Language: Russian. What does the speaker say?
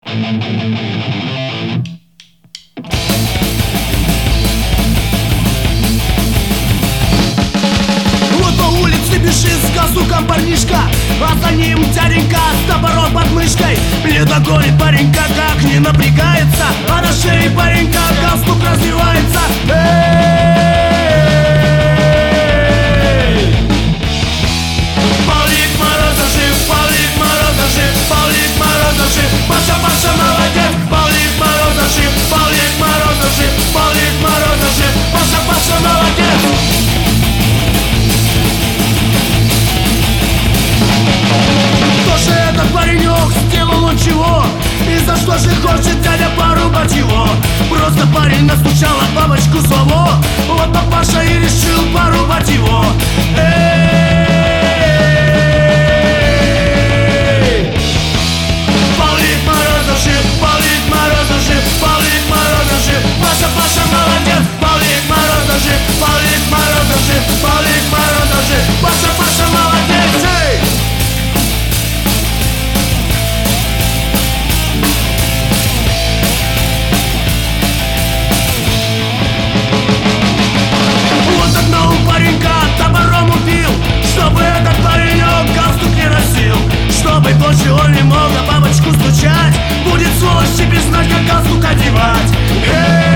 Вот по улице бежит с галстуком парнишка, а за ним дяденька с топором под мышкой. Не догонит паренька, как не напрягается, а на шее паренька галстук развивается. Павлик Морозов жив, Павлик Морозов жив, Павлик Морозов жив, Паша, Паша молодец. Павлик Морозов жив, Павлик Морозов жив, Павлик Морозов жив, Паша, Паша молодец. Что же этот паренек, сделал он чего? И за что же хочет дядя порубать его? Просто парень настучал, а бабочку злого. Вот папаша и решил порубать его. Павлик Морозов жив, Павлик Морозов жив, Павлик Морозов жив, Паша, Паша молодец. Павлик Морозов жив, Павлик Морозов жив, Павлик Морозов жив, Паша, Паша молодец. Вот одного паренька топором убил, чтобы этот паренек галстук не носил. Чтобы больше он не мог на бабочку стучать, будет сволочь теперь знать, как галстук одевать.